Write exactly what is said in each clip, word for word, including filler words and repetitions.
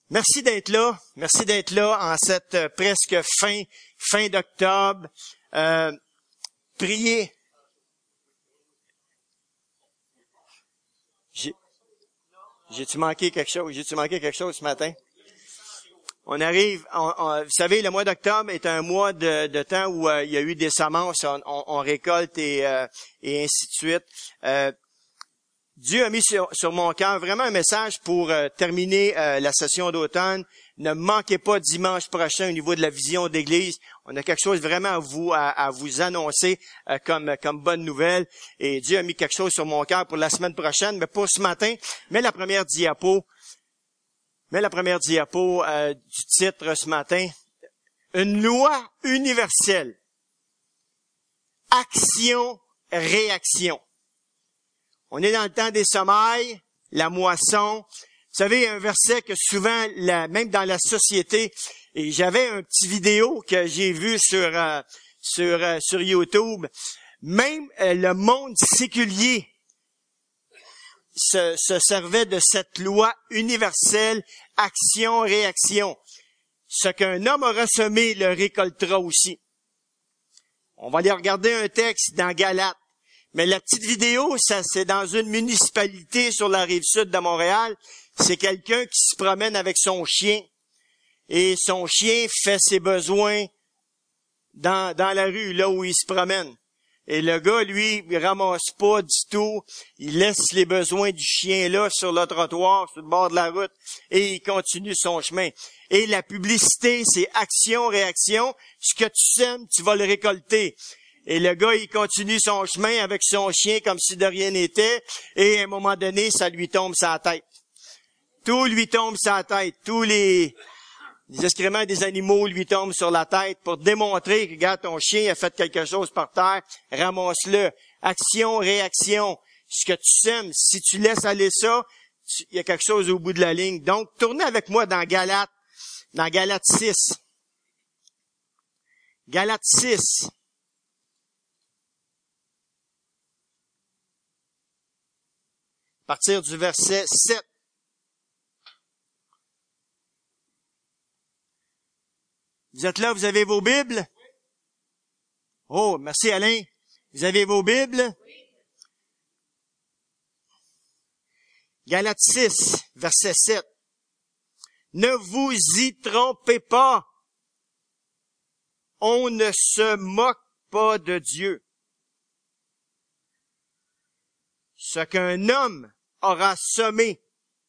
Merci d'être là. Merci d'être là en cette euh, presque fin, fin d'octobre. Euh, priez. J'ai, j'ai-tu manqué quelque chose? J'ai-tu manqué quelque chose ce matin? On arrive, on, on, vous savez, le mois d'octobre est un mois de, de temps où euh, il y a eu des semences, on, on, on récolte et, euh, et ainsi de suite. Euh, Dieu a mis sur, sur mon cœur vraiment un message pour euh, terminer euh, la session d'automne. Ne manquez pas dimanche prochain au niveau de la vision d'église. On a quelque chose vraiment à vous à, à vous annoncer euh, comme comme bonne nouvelle. Et Dieu a mis quelque chose sur mon cœur pour la semaine prochaine, mais pour ce matin. Mais la première diapo, mais la première diapo euh, du titre ce matin, une loi universelle. Action-réaction. On est dans le temps des semailles, la moisson. Vous savez, un verset que souvent, la, même dans la société, et j'avais un petit vidéo que j'ai vu sur euh, sur euh, sur YouTube. Même euh, le monde séculier se, se servait de cette loi universelle, action-réaction. Ce qu'un homme aura semé, le récoltera aussi. On va aller regarder un texte dans Galates. Mais la petite vidéo, ça, c'est dans une municipalité sur la rive sud de Montréal. C'est quelqu'un qui se promène avec son chien. Et son chien fait ses besoins dans, dans la rue, là où il se promène. Et le gars, lui, il ramasse pas du tout. Il laisse les besoins du chien là, sur le trottoir, sur le bord de la route. Et il continue son chemin. Et la publicité, c'est action-réaction. Ce que tu sèmes, tu vas le récolter. Et le gars, il continue son chemin avec son chien comme si de rien n'était. Et à un moment donné, ça lui tombe sur la tête. Tout lui tombe sur la tête. Tous les, les excréments des animaux lui tombent sur la tête pour démontrer que, regarde, ton chien a fait quelque chose par terre. Ramasse-le. Action, réaction. Ce que tu sèmes, si tu laisses aller ça, il y a quelque chose au bout de la ligne. Donc, tournez avec moi dans Galates, dans Galates six. Galates six. À partir du verset sept. Vous êtes là, vous avez vos Bibles? Oh, merci Alain. Vous avez vos Bibles? Galates six, verset sept. Ne vous y trompez pas. On ne se moque pas de Dieu. Ce qu'un homme aura semé,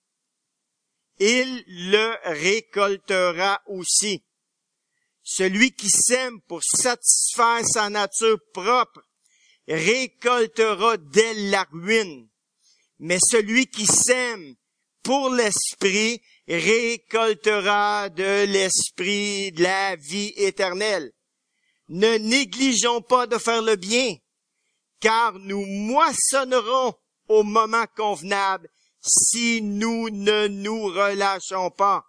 il le récoltera aussi. Celui qui sème pour satisfaire sa nature propre récoltera dès la ruine. Mais celui qui sème pour l'esprit récoltera de l'esprit de la vie éternelle. Ne négligeons pas de faire le bien, car nous moissonnerons au moment convenable si nous ne nous relâchons pas.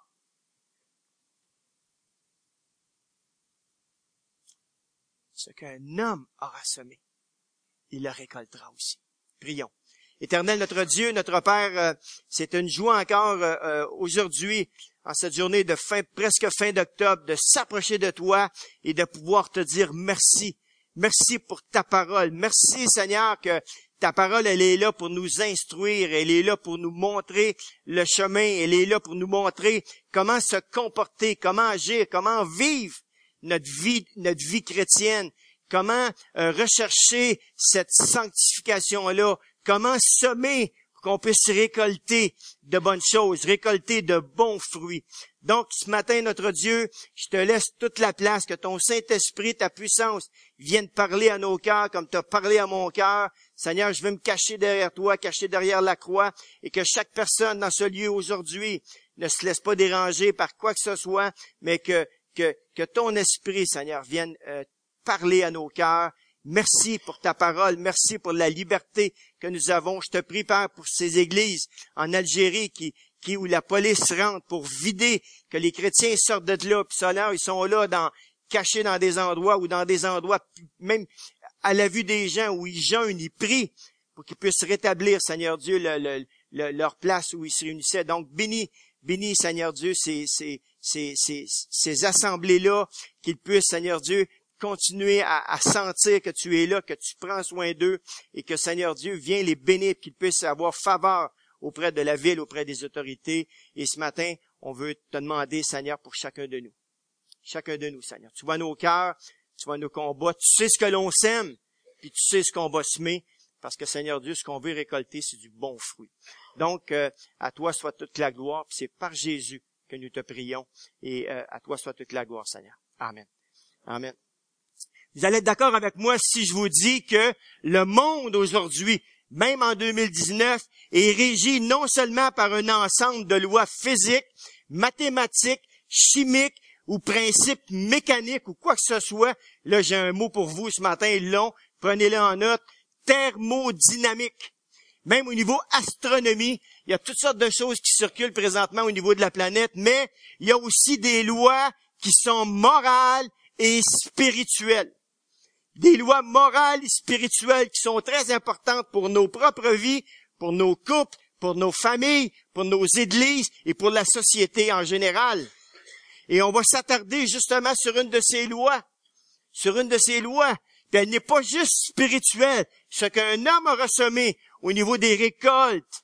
Ce qu'un homme aura semé, il le récoltera aussi. Prions. Éternel notre Dieu, notre Père, euh, c'est une joie encore euh, aujourd'hui, en cette journée de fin, presque fin d'octobre, de s'approcher de toi et de pouvoir te dire merci. Merci pour ta parole. Merci Seigneur que ta parole, elle est là pour nous instruire, elle est là pour nous montrer le chemin, elle est là pour nous montrer comment se comporter, comment agir, comment vivre notre vie, notre vie chrétienne, comment euh, rechercher cette sanctification-là, comment semer pour qu'on puisse récolter de bonnes choses, récolter de bons fruits. Donc, ce matin, notre Dieu, je te laisse toute la place, que ton Saint-Esprit, ta puissance, vienne parler à nos cœurs comme tu as parlé à mon cœur. Seigneur, je veux me cacher derrière toi, cacher derrière la croix, et que chaque personne dans ce lieu aujourd'hui ne se laisse pas déranger par quoi que ce soit, mais que que, que ton Esprit, Seigneur, vienne euh, parler à nos cœurs. Merci pour ta parole, merci pour la liberté que nous avons. Je te prie, Père, pour ces églises en Algérie qui qui où la police rentre pour vider, que les chrétiens sortent de là, puis ça là, ils sont là dans cachés dans des endroits ou dans des endroits même à la vue des gens où ils jeûnent, ils prient pour qu'ils puissent rétablir, Seigneur Dieu, le, le, le, leur place où ils se réunissaient. Donc, bénis, bénis, Seigneur Dieu, ces, ces, ces, ces, ces assemblées-là, qu'ils puissent, Seigneur Dieu, continuer à, à sentir que tu es là, que tu prends soin d'eux et que, Seigneur Dieu, viens les bénir, qu'ils puissent avoir faveur auprès de la ville, auprès des autorités. Et ce matin, on veut te demander, Seigneur, pour chacun de nous. Chacun de nous, Seigneur. Tu vois nos cœurs, tu vois nos combats, tu sais ce que l'on sème, puis tu sais ce qu'on va semer, parce que, Seigneur Dieu, ce qu'on veut récolter, c'est du bon fruit. Donc, euh, à toi soit toute la gloire, puis c'est par Jésus que nous te prions, et euh, à toi soit toute la gloire, Seigneur. Amen. Amen. Vous allez être d'accord avec moi si je vous dis que le monde aujourd'hui, même en deux mille dix-neuf, est régi non seulement par un ensemble de lois physiques, mathématiques, chimiques ou principes mécaniques ou quoi que ce soit. Là, j'ai un mot pour vous ce matin, long, prenez-le en note, thermodynamique. Même au niveau astronomie, il y a toutes sortes de choses qui circulent présentement au niveau de la planète, mais il y a aussi des lois qui sont morales et spirituelles. Des lois morales et spirituelles qui sont très importantes pour nos propres vies, pour nos couples, pour nos familles, pour nos églises et pour la société en général. Et on va s'attarder justement sur une de ces lois, sur une de ces lois. Puis elle n'est pas juste spirituelle, ce qu'un homme a ressemé au niveau des récoltes,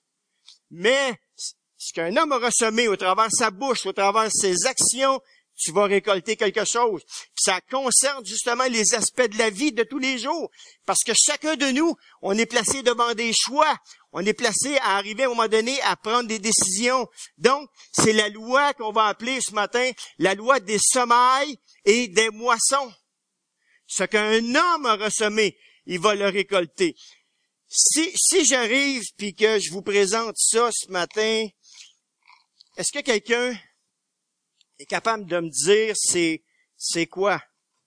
mais ce qu'un homme a ressemé au travers de sa bouche, au travers de ses actions, tu vas récolter quelque chose. Puis ça concerne justement les aspects de la vie de tous les jours. Parce que chacun de nous, on est placé devant des choix. On est placé à arriver à un moment donné à prendre des décisions. Donc, c'est la loi qu'on va appeler ce matin la loi des semailles et des moissons. Ce qu'un homme a ressemé, il va le récolter. Si, si j'arrive puis que je vous présente ça ce matin, est-ce que quelqu'un est capable de me dire c'est c'est quoi?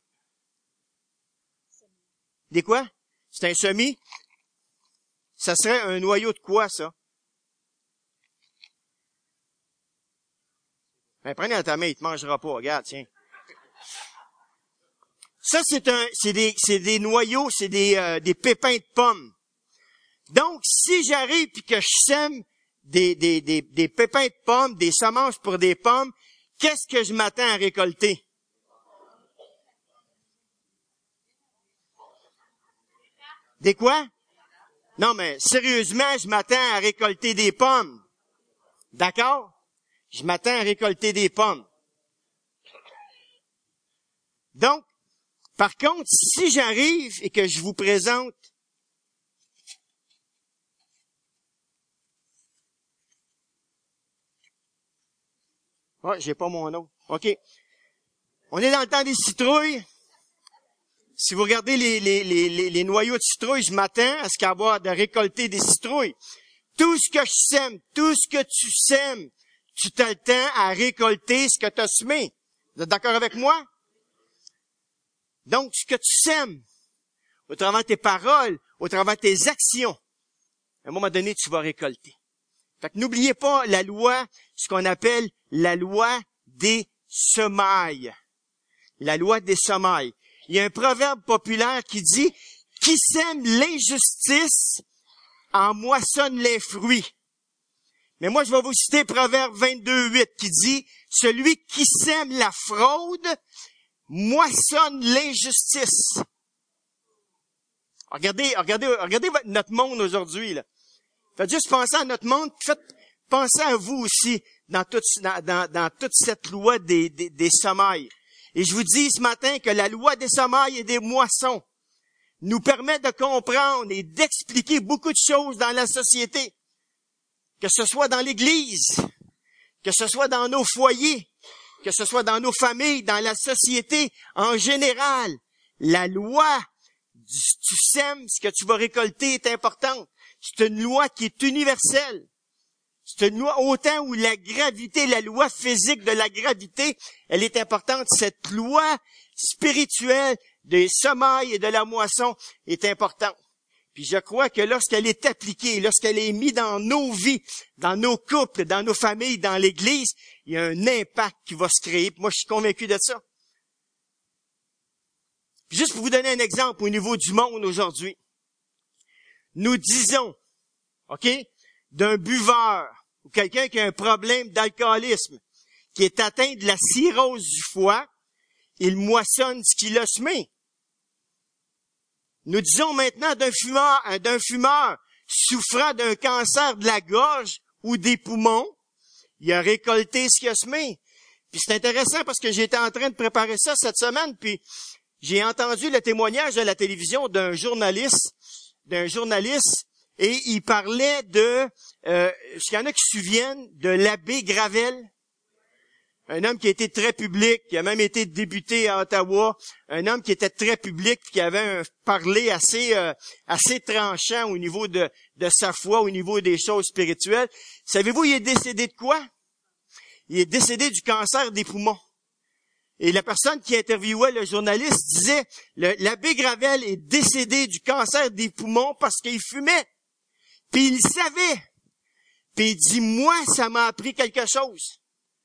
Des quoi? C'est un semis? Ça serait un noyau de quoi, ça? Ben, prenez dans ta main, il te mangera pas. Regarde, tiens. Ça, c'est un, c'est des, c'est des noyaux, c'est des, euh, des pépins de pommes. Donc, si j'arrive puis que je sème des, des, des, des pépins de pommes, des semences pour des pommes, qu'est-ce que je m'attends à récolter? Des quoi? Non, mais sérieusement, je m'attends à récolter des pommes. D'accord? Je m'attends à récolter des pommes. Donc, par contre, si j'arrive et que je vous présente oh, j'ai pas mon nom. OK. On est dans le temps des citrouilles. Si vous regardez les, les, les, les noyaux de citrouilles, je m'attends à ce qu'il y ait de récolter des citrouilles. Tout ce que je sème, tout ce que tu sèmes, tu t'attends à récolter ce que tu as semé. Vous êtes d'accord avec moi? Donc, ce que tu sèmes, au travers de tes paroles, au travers de tes actions, à un moment donné, tu vas récolter. Fait que n'oubliez pas la loi, ce qu'on appelle la loi des semailles. La loi des semailles. Il y a un proverbe populaire qui dit « Qui sème l'injustice en moissonne les fruits ». Mais moi, je vais vous citer Proverbe vingt-deux huit qui dit « Celui qui sème la fraude moissonne l'injustice ». Regardez, regardez, regardez notre monde aujourd'hui, là. Faites juste penser à notre monde, faites penser à vous aussi dans toute, dans, dans, dans toute cette loi des, des, des semailles. Et je vous dis ce matin que la loi des semailles et des moissons nous permet de comprendre et d'expliquer beaucoup de choses dans la société. Que ce soit dans l'Église, que ce soit dans nos foyers, que ce soit dans nos familles, dans la société en général. La loi du tu sèmes, ce que tu vas récolter est importante. C'est une loi qui est universelle. C'est une loi autant où la gravité, la loi physique de la gravité, elle est importante. Cette loi spirituelle des semailles et de la moisson est importante. Puis je crois que lorsqu'elle est appliquée, lorsqu'elle est mise dans nos vies, dans nos couples, dans nos familles, dans l'Église, il y a un impact qui va se créer. Moi, je suis convaincu de ça. Puis juste pour vous donner un exemple au niveau du monde aujourd'hui. Nous disons, OK? d'un buveur ou quelqu'un qui a un problème d'alcoolisme, qui est atteint de la cirrhose du foie, il moissonne ce qu'il a semé. Nous disons maintenant d'un fumeur, d'un fumeur souffrant d'un cancer de la gorge ou des poumons, il a récolté ce qu'il a semé. Puis c'est intéressant parce que j'étais en train de préparer ça cette semaine, puis j'ai entendu le témoignage à la télévision d'un journaliste, d'un journaliste, et il parlait de, euh, est-ce qu'il y en a qui se souviennent de l'abbé Gravel? Un homme qui était très public, qui a même été député à Ottawa, un homme qui était très public, qui avait un parler assez euh, assez tranchant au niveau de, de sa foi, au niveau des choses spirituelles. Savez-vous, il est décédé de quoi? Il est décédé du cancer des poumons. Et la personne qui interviewait le journaliste disait, le, l'abbé Gravel est décédé du cancer des poumons parce qu'il fumait. Puis il savait. Puis il dit, moi, ça m'a appris quelque chose.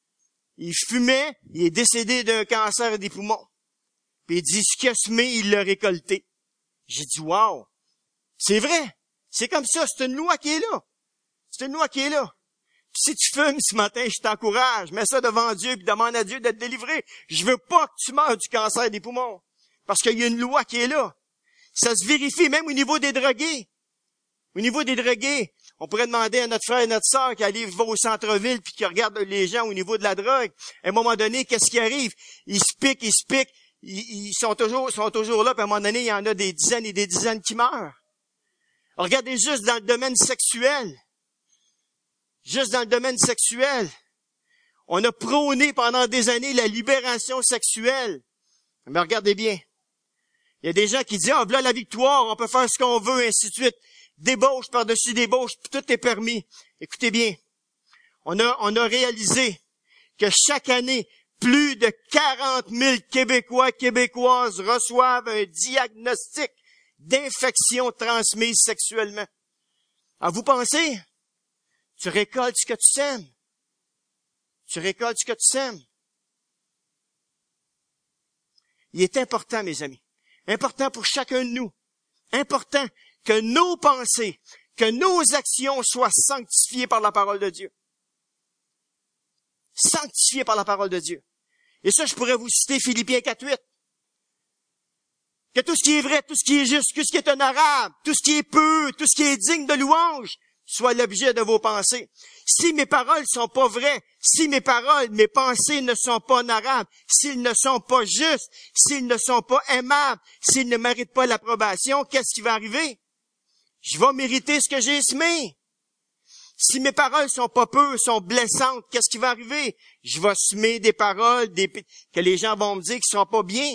Il fumait, il est décédé d'un cancer des poumons. Puis il dit, ce qu'il a semé, il l'a récolté. J'ai dit, wow, c'est vrai. C'est comme ça, c'est une loi qui est là. C'est une loi qui est là. Puis si tu fumes ce matin, je t'encourage, mets ça devant Dieu puis demande à Dieu de te délivrer. Je veux pas que tu meurs du cancer des poumons. Parce qu'il y a une loi qui est là. Ça se vérifie même au niveau des drogués. Au niveau des drogués, on pourrait demander à notre frère et notre sœur qui allait va au centre-ville puis qui regarde les gens au niveau de la drogue. À un moment donné, qu'est-ce qui arrive? Ils se piquent, ils se piquent, ils, ils sont toujours, sont toujours là, puis à un moment donné, il y en a des dizaines et des dizaines qui meurent. Regardez juste dans le domaine sexuel. Juste dans le domaine sexuel. On a prôné pendant des années la libération sexuelle. Mais regardez bien. Il y a des gens qui disent, ah, voilà la victoire, on peut faire ce qu'on veut, et ainsi de suite. Débauche par-dessus débauche, puis tout est permis. Écoutez bien. On a, on a réalisé que chaque année, plus de quarante mille Québécois, Québécoises reçoivent un diagnostic d'infection transmise sexuellement. Alors, vous pensez? Tu récoltes ce que tu sèmes. Tu récoltes ce que tu sèmes. Il est important, mes amis, important pour chacun de nous, important que nos pensées, que nos actions soient sanctifiées par la parole de Dieu. Sanctifiées par la parole de Dieu. Et ça, je pourrais vous citer Philippiens quatre huit. Que tout ce qui est vrai, tout ce qui est juste, tout ce qui est honorable, tout ce qui est pur, tout ce qui est digne de louange, soit l'objet de vos pensées. Si mes paroles sont pas vraies, si mes paroles, mes pensées ne sont pas honorables, s'ils ne sont pas justes, s'ils ne sont pas aimables, s'ils ne méritent pas l'approbation, qu'est-ce qui va arriver? Je vais mériter ce que j'ai semé. Si mes paroles sont pas pures, sont blessantes, qu'est-ce qui va arriver? Je vais semer des paroles des, que les gens vont me dire qui sont pas bien.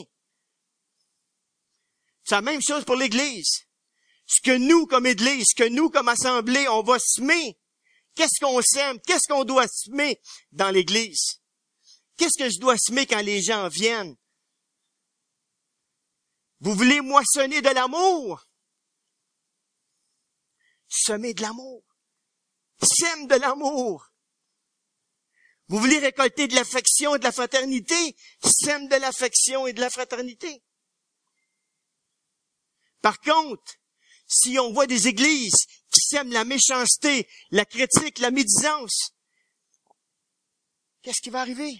C'est la même chose pour l'Église. Ce que nous, comme Église, ce que nous, comme Assemblée, on va semer. Qu'est-ce qu'on sème? Qu'est-ce qu'on doit semer dans l'Église? Qu'est-ce que je dois semer quand les gens viennent? Vous voulez moissonner de l'amour? Semez de l'amour. Sème de l'amour. Vous voulez récolter de l'affection et de la fraternité? Sème de l'affection et de la fraternité. Par contre, si on voit des églises qui sèment la méchanceté, la critique, la médisance, qu'est-ce qui va arriver?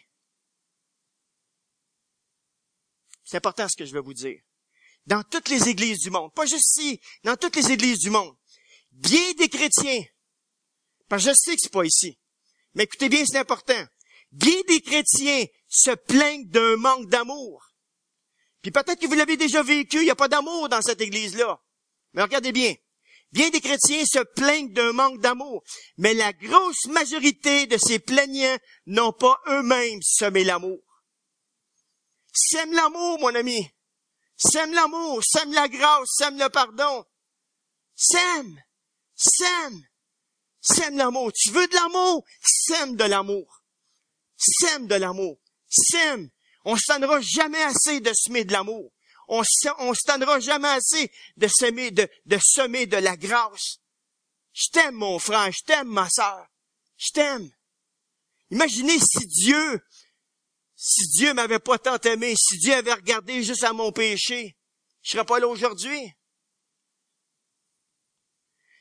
C'est important ce que je vais vous dire. Dans toutes les églises du monde, pas juste ici, dans toutes les églises du monde, bien des chrétiens, parce que je sais que c'est pas ici, mais écoutez bien, c'est important, bien des chrétiens se plaignent d'un manque d'amour. Puis peut-être que vous l'avez déjà vécu, il n'y a pas d'amour dans cette église-là. Mais regardez bien, bien des chrétiens se plaignent d'un manque d'amour, mais la grosse majorité de ces plaignants n'ont pas eux-mêmes semé l'amour. Sème l'amour, mon ami. Sème l'amour, sème la grâce, sème le pardon. Sème, sème, sème l'amour. Tu veux de l'amour? Sème de l'amour. Sème de l'amour. Sème. On ne se tannera jamais assez de semer de l'amour. On ne se tannera jamais assez de semer de, de semer de la grâce. Je t'aime, mon frère, je t'aime, ma sœur. Je t'aime. Imaginez si Dieu, si Dieu m'avait pas tant aimé, si Dieu avait regardé juste à mon péché, je serais pas là aujourd'hui.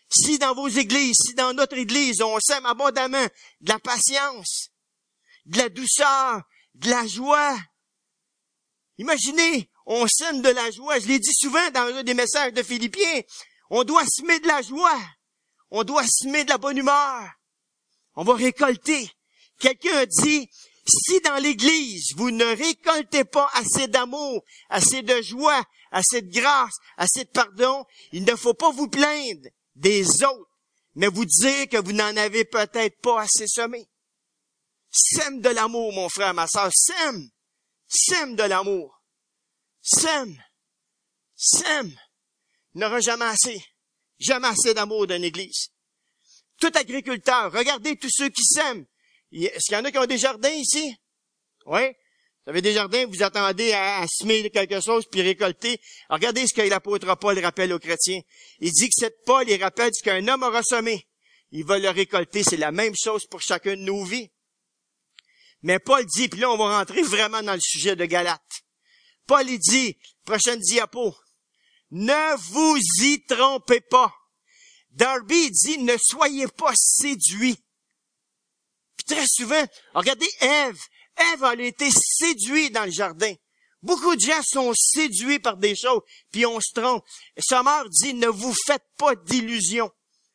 Si dans vos églises, si dans notre église, on sème abondamment de la patience, de la douceur, de la joie. Imaginez, on sème de la joie. Je l'ai dit souvent dans un des messages de Philippiens. On doit semer de la joie. On doit semer de la bonne humeur. On va récolter. Quelqu'un a dit, si dans l'église, vous ne récoltez pas assez d'amour, assez de joie, assez de grâce, assez de pardon, il ne faut pas vous plaindre des autres, mais vous dire que vous n'en avez peut-être pas assez semé. Sème de l'amour, mon frère, ma sœur, sème. Sème de l'amour. Sème. Sème. Il n'aura jamais assez. Jamais assez d'amour d'une église. Tout agriculteur, regardez tous ceux qui sèment. Est-ce qu'il y en a qui ont des jardins ici? Oui? Vous avez des jardins, vous attendez à, à semer quelque chose puis récolter. Alors, regardez ce que l'apôtre Paul rappelle aux chrétiens. Il dit que cette Paul, il rappelle ce qu'un homme aura semé. Il va le récolter. C'est la même chose pour chacun de nos vies. Mais Paul dit, puis là, on va rentrer vraiment dans le sujet de Galates. Paul, il dit, prochaine diapo, ne vous y trompez pas. Darby dit, ne soyez pas séduits. Puis très souvent, regardez Ève. Ève, elle a été séduite dans le jardin. Beaucoup de gens sont séduits par des choses, puis on se trompe. Sommeur dit, ne vous faites pas d'illusions.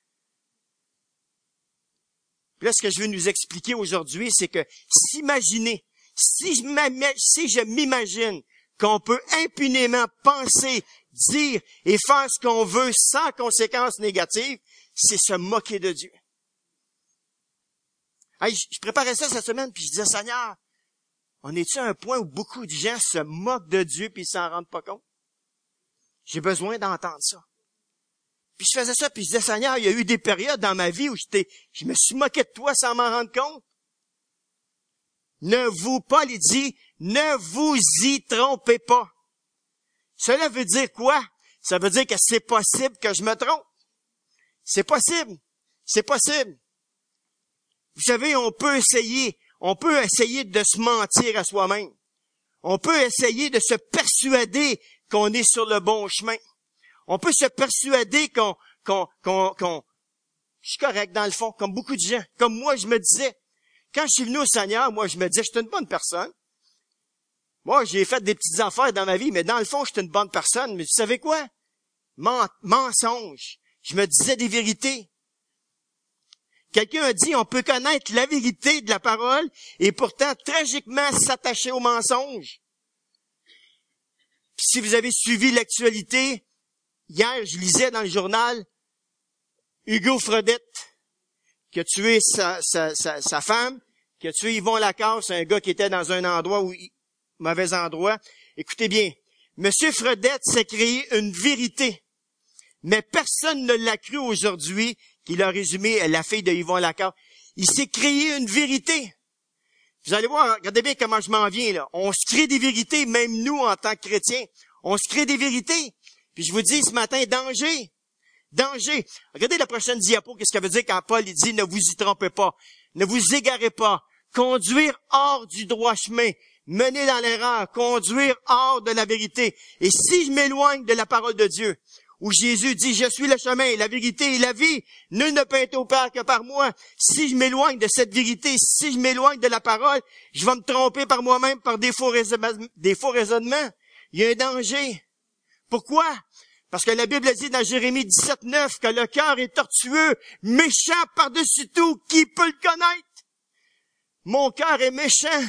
Puis là, ce que je veux nous expliquer aujourd'hui, c'est que s'imaginer, si je, si je m'imagine qu'on peut impunément penser, dire et faire ce qu'on veut sans conséquences négatives, c'est se moquer de Dieu. Hey, je préparais ça cette semaine, puis je disais, Seigneur, on est-tu à un point où beaucoup de gens se moquent de Dieu puis ils s'en rendent pas compte? J'ai besoin d'entendre ça. Puis je faisais ça, puis je disais, Seigneur, il y a eu des périodes dans ma vie où j'étais, je me suis moqué de toi sans m'en rendre compte. Ne vous, Paul, il dit, ne vous y trompez pas. Cela veut dire quoi? Ça veut dire que c'est possible que je me trompe. C'est possible. C'est possible. Vous savez, on peut essayer, on peut essayer de se mentir à soi-même. On peut essayer de se persuader qu'on est sur le bon chemin. On peut se persuader qu'on, qu'on, qu'on, qu'on, je suis correct dans le fond, comme beaucoup de gens. Comme moi, je me disais, quand je suis venu au Seigneur, moi, je me disais, je suis une bonne personne. Moi, j'ai fait des petites affaires dans ma vie, mais dans le fond, je suis une bonne personne. Mais vous savez quoi? Men- mensonge. Je me disais des vérités. Quelqu'un a dit, on peut connaître la vérité de la parole et pourtant tragiquement s'attacher au mensonge. Puis si vous avez suivi l'actualité, hier, je lisais dans le journal Hugo Fredette, qui a tué sa, sa, sa, sa femme, qui a tué Yvon Lacasse, un gars qui était dans un endroit où, mauvais endroit. Écoutez bien, Monsieur Fredette s'est créé une vérité, mais personne ne l'a cru aujourd'hui qu'il a résumé la fille de Yvon Lacasse. Il s'est créé une vérité. Vous allez voir, regardez bien comment je m'en viens, là. On se crée des vérités, même nous, en tant que chrétiens. On se crée des vérités. Puis je vous dis ce matin, danger. Danger. Regardez la prochaine diapo, qu'est-ce que ça veut dire quand Paul il dit, ne vous y trompez pas. Ne vous égarez pas. Conduire hors du droit chemin. Mener dans l'erreur. Conduire hors de la vérité. Et si je m'éloigne de la parole de Dieu, où Jésus dit, je suis le chemin, la vérité et la vie. Nul ne peut être au Père que par moi. Si je m'éloigne de cette vérité, si je m'éloigne de la parole, je vais me tromper par moi-même par des faux, raisonnements, des faux raisonnements. Il y a un danger. Pourquoi? Parce que la Bible dit dans Jérémie dix-sept neuf que le cœur est tortueux, méchant par-dessus tout. Qui peut le connaître? Mon cœur est méchant.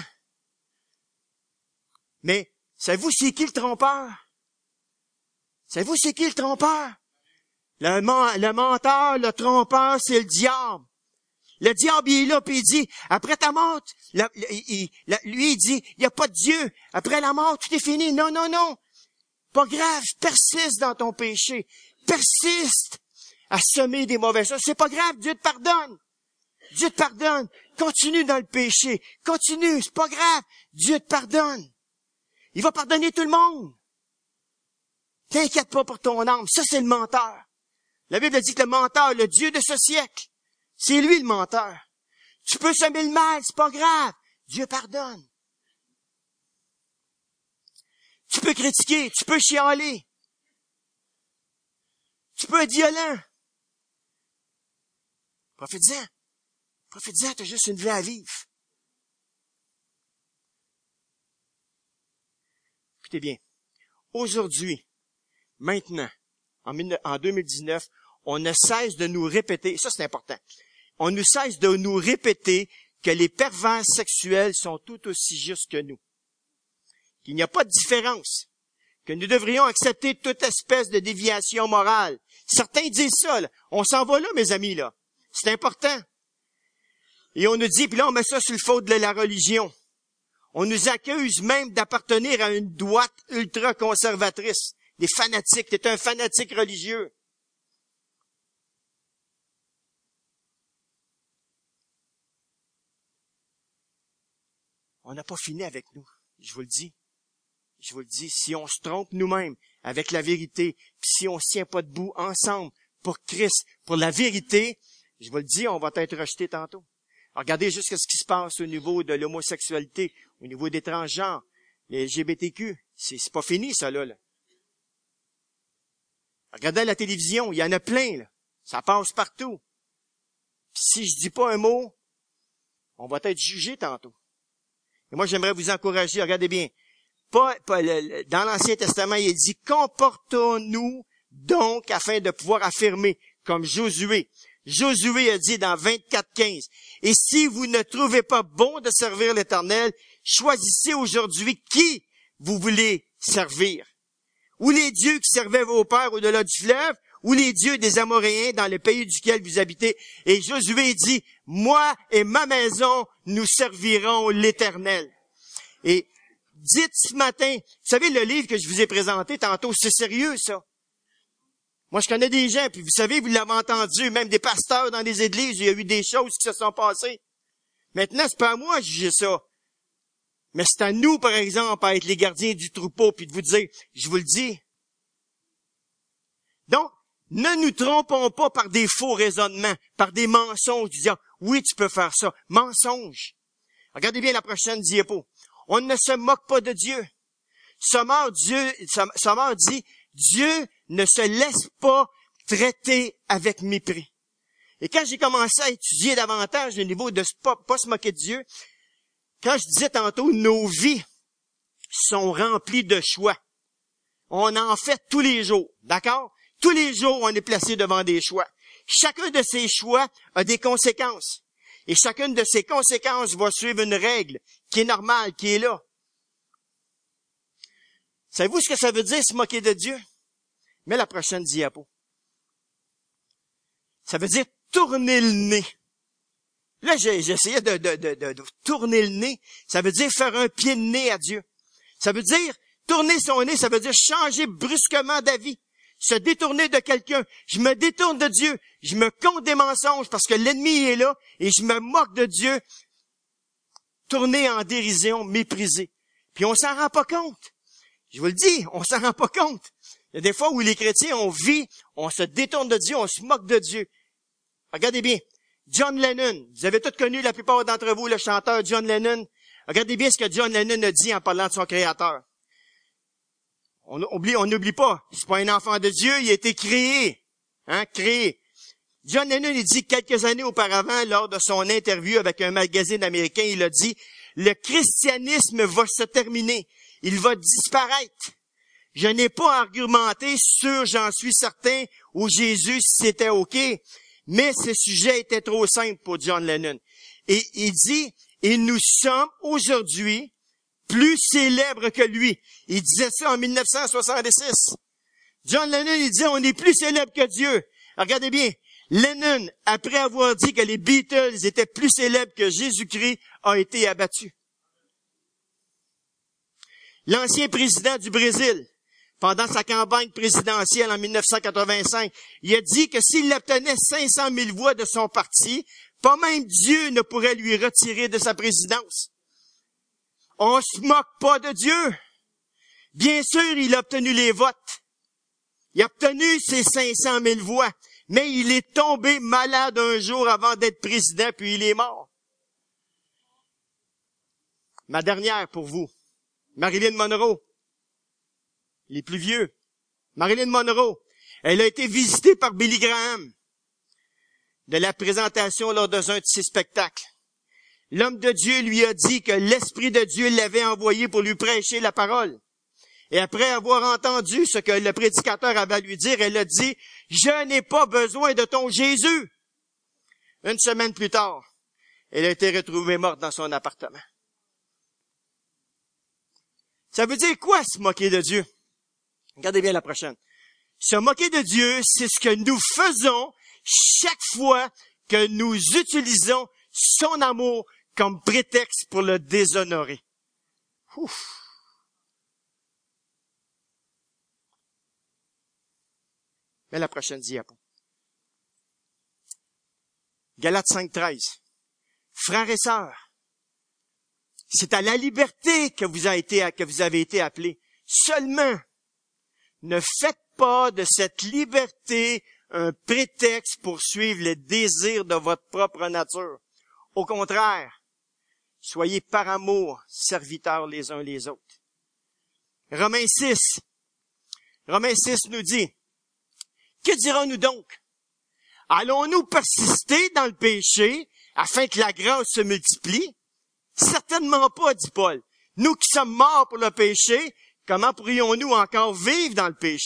Mais savez-vous c'est qui le trompeur? Savez-vous c'est qui le trompeur? Le, le menteur, le trompeur, c'est le diable. Le diable, il est là, puis il dit, après ta mort, la, la, il, la, lui, il dit, il n'y a pas de Dieu. Après la mort, tout est fini. Non, non, non. Pas grave, persiste dans ton péché. Persiste à semer des mauvaises choses. C'est pas grave, Dieu te pardonne. Dieu te pardonne. Continue dans le péché. Continue, c'est pas grave. Dieu te pardonne. Il va pardonner tout le monde. T'inquiète pas pour ton âme. Ça, c'est le menteur. La Bible dit que le menteur, le Dieu de ce siècle, c'est lui le menteur. Tu peux semer le mal, c'est pas grave. Dieu pardonne. Tu peux critiquer, tu peux chialer. Tu peux être violent. Profite-en. Profite-en, t'as juste une vie à vivre. Écoutez bien. Aujourd'hui, maintenant, en deux mille dix-neuf, on ne cesse de nous répéter, ça c'est important, on ne cesse de nous répéter que les pervers sexuels sont tout aussi justes que nous. Qu'il n'y a pas de différence. Que nous devrions accepter toute espèce de déviation morale. Certains disent ça, là. On s'en va là, mes amis, là. C'est important. Et on nous dit, puis là, on met ça sur le faute de la religion. On nous accuse même d'appartenir à une droite ultra-conservatrice. Des fanatiques. T'es un fanatique religieux. On n'a pas fini avec nous. Je vous le dis. Je vous le dis, si on se trompe nous-mêmes avec la vérité, puis si on ne se tient pas debout ensemble pour Christ, pour la vérité, je vous le dis, on va être rejeté tantôt. Alors, regardez juste ce qui se passe au niveau de l'homosexualité, au niveau des transgenres, les L G B T Q. C'est, c'est pas fini, ça, là. là. Regardez la télévision, il y en a plein, là. Ça passe partout. Puis si je dis pas un mot, on va être jugé tantôt. Et moi, j'aimerais vous encourager, regardez bien. Pas, pas, le, dans l'Ancien Testament, il dit, comportons-nous donc afin de pouvoir affirmer, comme Josué. Josué a dit dans vingt-quatre quinze, et si vous ne trouvez pas bon de servir l'Éternel, choisissez aujourd'hui qui vous voulez servir. Ou les dieux qui servaient vos pères au-delà du fleuve, ou les dieux des Amoréens dans le pays duquel vous habitez. Et Josué dit, moi et ma maison, nous servirons l'Éternel. Et dites ce matin, vous savez, le livre que je vous ai présenté tantôt, c'est sérieux, ça. Moi, je connais des gens, puis vous savez, vous l'avez entendu, même des pasteurs dans des églises, il y a eu des choses qui se sont passées. Maintenant, c'est pas à moi de juger ça. Mais c'est à nous, par exemple, à être les gardiens du troupeau, puis de vous dire, je vous le dis. Donc, ne nous trompons pas par des faux raisonnements, par des mensonges, disant, oui, tu peux faire ça. Mensonge. Regardez bien la prochaine diapo. On ne se moque pas de Dieu. Sommeur, Dieu, Sommeur dit, Dieu ne se laisse pas traiter avec mépris. Et quand j'ai commencé à étudier davantage le niveau de pas, pas se moquer de Dieu, quand je disais tantôt, nos vies sont remplies de choix. On en fait tous les jours, d'accord? Tous les jours, on est placé devant des choix. Chacun de ces choix a des conséquences. Et chacune de ces conséquences va suivre une règle qui est normale, qui est là. Savez-vous ce que ça veut dire, se moquer de Dieu? Mets la prochaine diapo. Ça veut dire tourner le nez. Là, j'ai, j'essayais de, de, de, de, de tourner le nez. Ça veut dire faire un pied de nez à Dieu. Ça veut dire tourner son nez, ça veut dire changer brusquement d'avis. Se détourner de quelqu'un. Je me détourne de Dieu. Je me compte des mensonges parce que l'ennemi est là et je me moque de Dieu. Tourner en dérision, mépriser. Puis on s'en rend pas compte. Je vous le dis, on s'en rend pas compte. Il y a des fois où les chrétiens, on vit, on se détourne de Dieu, on se moque de Dieu. Regardez bien. John Lennon. Vous avez tous connu, la plupart d'entre vous, le chanteur John Lennon. Regardez bien ce que John Lennon a dit en parlant de son créateur. On oublie, on n'oublie pas. C'est pas un enfant de Dieu, il a été créé. Hein, créé. John Lennon, il dit quelques années auparavant, lors de son interview avec un magazine américain, il a dit, le christianisme va se terminer. Il va disparaître. Je n'ai pas argumenté sur, j'en suis certain, où Jésus, si c'était OK, mais ce sujet était trop simple pour John Lennon. Et il dit, et nous sommes aujourd'hui plus célèbres que lui. Il disait ça en mille neuf cent soixante-six. John Lennon, il dit, on est plus célèbre que Dieu. Regardez bien, Lennon, après avoir dit que les Beatles étaient plus célèbres que Jésus-Christ, a été abattu. L'ancien président du Brésil, pendant sa campagne présidentielle en mille neuf cent quatre-vingt-cinq, il a dit que s'il obtenait cinq cent mille voix de son parti, pas même Dieu ne pourrait lui retirer de sa présidence. On se moque pas de Dieu. Bien sûr, il a obtenu les votes. Il a obtenu ses cinq cent mille voix, mais il est tombé malade un jour avant d'être président, puis il est mort. Ma dernière pour vous, Marilyn Monroe. Les plus vieux. Marilyn Monroe. Elle a été visitée par Billy Graham. de la présentation lors d'un de ses spectacles. L'homme de Dieu lui a dit que l'Esprit de Dieu l'avait envoyé pour lui prêcher la parole. Et après avoir entendu ce que le prédicateur avait à lui dire, elle a dit, « Je n'ai pas besoin de ton Jésus. » Une semaine plus tard, elle a été retrouvée morte dans son appartement. Ça veut dire quoi, se moquer de Dieu? Regardez bien la prochaine. Se moquer de Dieu, c'est ce que nous faisons chaque fois que nous utilisons son amour comme prétexte pour le déshonorer. Ouf. Mais la prochaine diapo. Galates cinq treize. Frères et sœurs, c'est à la liberté que vous avez été, que vous avez été appelés. Seulement, ne faites pas de cette liberté un prétexte pour suivre les désirs de votre propre nature. Au contraire, soyez par amour serviteurs les uns les autres. Romains six. Romains six nous dit, « Que dirons-nous donc? Allons-nous persister dans le péché afin que la grâce se multiplie? Certainement pas, dit Paul. Nous qui sommes morts pour le péché, comment pourrions-nous encore vivre dans le péché? »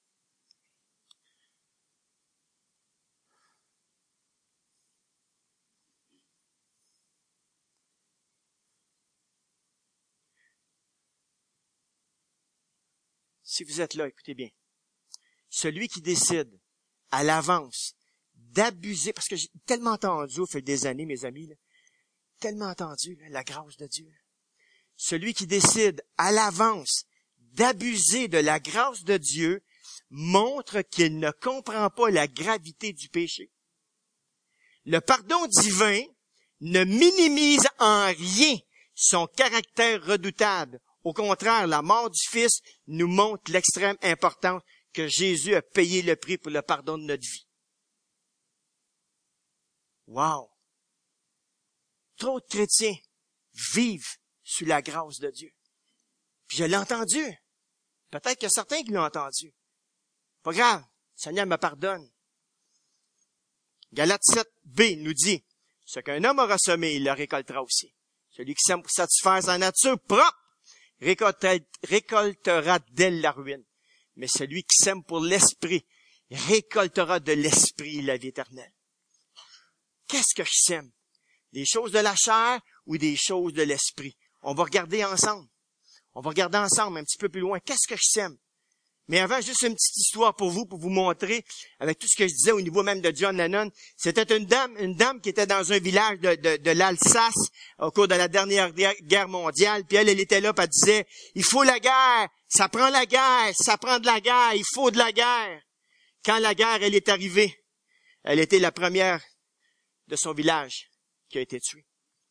Si vous êtes là, écoutez bien. Celui qui décide à l'avance d'abuser, parce que j'ai tellement entendu au fil des années, mes amis, là, tellement entendu là, la grâce de Dieu. Celui qui décide à l'avance d'abuser de la grâce de Dieu montre qu'il ne comprend pas la gravité du péché. Le pardon divin ne minimise en rien son caractère redoutable. Au contraire, la mort du Fils nous montre l'extrême importance que Jésus a payé le prix pour le pardon de notre vie. Wow! Trop de chrétiens vivent sous la grâce de Dieu. Puis je l'ai entendu. Peut-être qu'il y a certains qui l'ont entendu. Pas grave, le Seigneur me pardonne. Galates sept b nous dit, « Ce qu'un homme aura semé, il le récoltera aussi. Celui qui sème pour satisfaire sa nature propre, récoltera d'elle la ruine. Mais celui qui sème pour l'esprit, récoltera de l'esprit la vie éternelle. » Qu'est-ce que je sème? Des choses de la chair ou des choses de l'esprit? On va regarder ensemble. On va regarder ensemble un petit peu plus loin. Qu'est-ce que je sème? Mais avant, juste une petite histoire pour vous, pour vous montrer, avec tout ce que je disais au niveau même de John Lennon. C'était une dame, une dame qui était dans un village de, de, de l'Alsace au cours de la dernière guerre mondiale. Puis elle, elle était là, puis elle disait, il faut la guerre, ça prend la guerre, ça prend de la guerre, il faut de la guerre. Quand la guerre, elle est arrivée, elle était la première de son village qui a été tuée.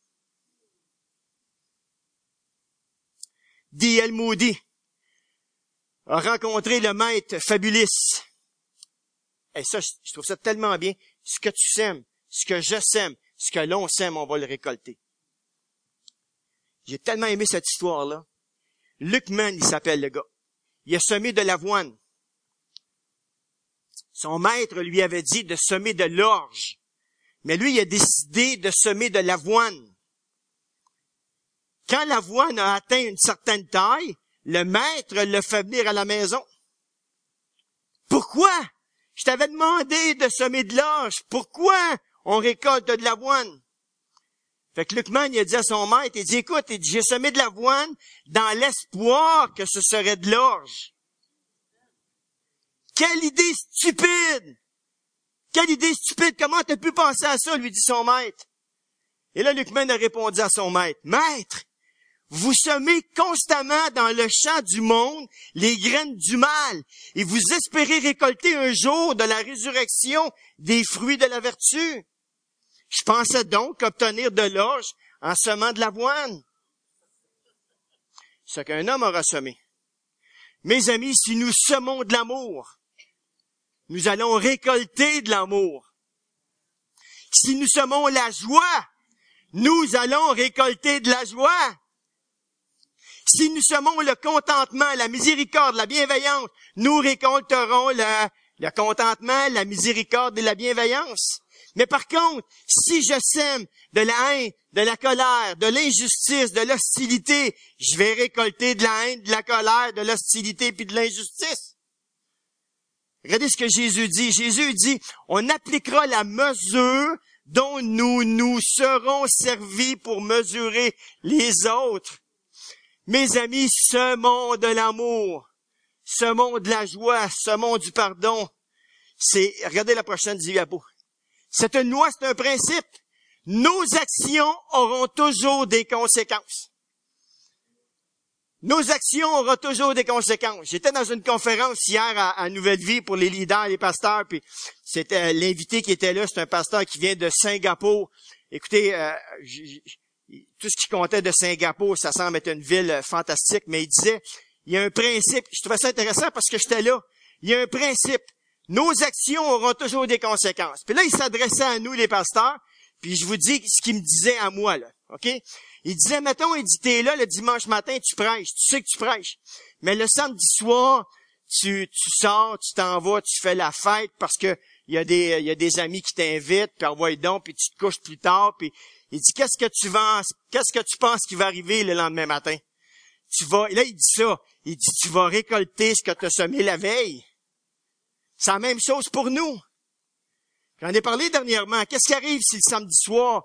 D L Moody a rencontré le maître Fabulis. Et ça, je trouve ça tellement bien. Ce que tu sèmes, ce que je sème, ce que l'on sème, on va le récolter. J'ai tellement aimé cette histoire-là. Luc Mann, il s'appelle le gars. Il a semé de l'avoine. Son maître lui avait dit de semer de l'orge. Mais lui, il a décidé de semer de l'avoine. Quand l'avoine a atteint une certaine taille, le maître le fait venir à la maison. Pourquoi? Je t'avais demandé de semer de l'orge. Pourquoi on récolte de l'avoine? Fait que Luc Mann, il a dit à son maître, il dit, écoute, il dit, j'ai semé de l'avoine dans l'espoir que ce serait de l'orge. Quelle idée stupide! Quelle idée stupide! Comment t'as pu penser à ça, lui dit son maître. Et là, Luc Mann a répondu à son maître, maître, vous semez constamment dans le champ du monde les graines du mal et vous espérez récolter un jour de la résurrection des fruits de la vertu. Je pensais donc obtenir de l'orge en semant de l'avoine. Ce qu'un homme aura semé. Mes amis, si nous semons de l'amour, nous allons récolter de l'amour. Si nous semons la joie, nous allons récolter de la joie. Si nous semons le contentement, la miséricorde, la bienveillance, nous récolterons le, le contentement, la miséricorde et la bienveillance. Mais par contre, si je sème de la haine, de la colère, de l'injustice, de l'hostilité, je vais récolter de la haine, de la colère, de l'hostilité puis de l'injustice. Regardez ce que Jésus dit. Jésus dit, on appliquera la mesure dont nous nous serons servis pour mesurer les autres. Mes amis, semons de l'amour, semons de la joie, semons du pardon. C'est, regardez la prochaine diapo. C'est une loi, c'est un principe. Nos actions auront toujours des conséquences. Nos actions auront toujours des conséquences. J'étais dans une conférence hier à, à Nouvelle-Vie pour les leaders, les pasteurs, puis c'était l'invité qui était là, c'est un pasteur qui vient de Singapour. Écoutez, euh, j, j, tout ce qui comptait de Singapour, ça semble être une ville fantastique, mais il disait, il y a un principe, je trouvais ça intéressant parce que j'étais là, il y a un principe, nos actions auront toujours des conséquences. Puis là, il s'adressait à nous, les pasteurs, puis je vous dis ce qu'il me disait à moi, là, OK? Il disait, mettons, il dit, t'es là le dimanche matin, tu prêches, tu sais que tu prêches. Mais le samedi soir, tu, tu sors, tu t'en vas, tu fais la fête parce que il y a des, il y a des amis qui t'invitent, puis envoie donc, puis tu te couches plus tard, puis il dit, qu'est-ce que tu vas, qu'est-ce que tu penses qui va arriver le lendemain matin? Tu vas, et là, il dit ça. Il dit, tu vas récolter ce que tu as semé la veille. C'est la même chose pour nous. J'en ai parlé dernièrement. Qu'est-ce qui arrive si le samedi soir,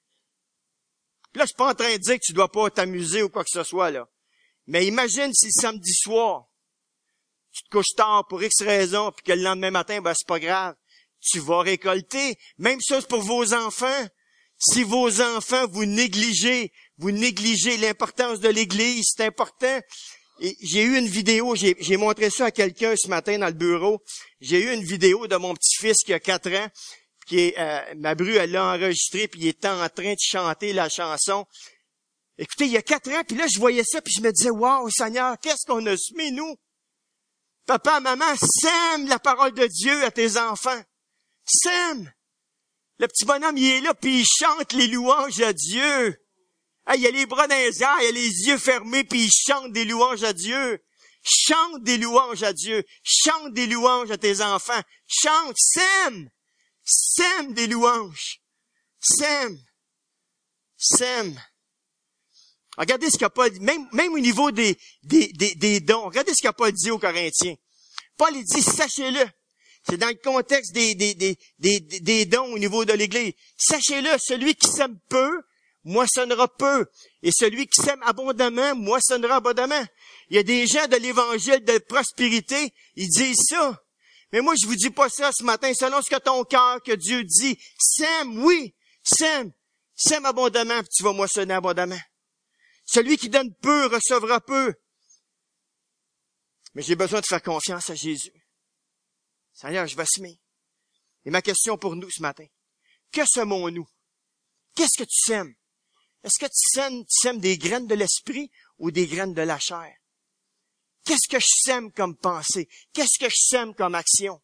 là, je suis pas en train de dire que tu dois pas t'amuser ou quoi que ce soit, là. Mais imagine si le samedi soir, tu te couches tard pour X raison, puis que le lendemain matin, ben, c'est pas grave. Tu vas récolter. Même chose pour vos enfants. Si vos enfants, vous négligez, vous négligez l'importance de l'Église, c'est important. Et j'ai eu une vidéo, j'ai, j'ai montré ça à quelqu'un ce matin dans le bureau. J'ai eu une vidéo de mon petit-fils qui a quatre ans, qui est, euh, ma bru, elle l'a enregistré, puis il était en train de chanter la chanson. Écoutez, il y a quatre ans, puis là, je voyais ça, puis je me disais, wow, Seigneur, qu'est-ce qu'on a semé, nous? Papa, maman, sème la parole de Dieu à tes enfants. Sème! Le petit bonhomme, il est là, puis il chante les louanges à Dieu. Ah, il a les bras dans les airs, il a les yeux fermés, puis il chante des louanges à Dieu. Chante des louanges à Dieu. Chante des louanges à tes enfants. Chante, sème! Sème des louanges. Sème. Sème. Regardez ce qu'a Paul dit, même, même au niveau des, des, des, des dons. Regardez ce qu'a Paul dit aux Corinthiens. Paul, il dit, sachez-le. C'est dans le contexte des, des, des, des, des dons au niveau de l'Église. Sachez-le, celui qui sème peu, moissonnera peu. Et celui qui sème abondamment, moissonnera abondamment. Il y a des gens de l'Évangile de prospérité, ils disent ça. Mais moi, je vous dis pas ça ce matin, selon ce que ton cœur, que Dieu dit. Sème, oui, sème. Sème abondamment, puis tu vas moissonner abondamment. Celui qui donne peu recevra peu. Mais j'ai besoin de faire confiance à Jésus. Seigneur, je vais semer. Et ma question pour nous ce matin, que semons-nous? Qu'est-ce que tu sèmes? Est-ce que tu sèmes, tu sèmes des graines de l'esprit ou des graines de la chair? Qu'est-ce que je sème comme pensée? Qu'est-ce que je sème comme action?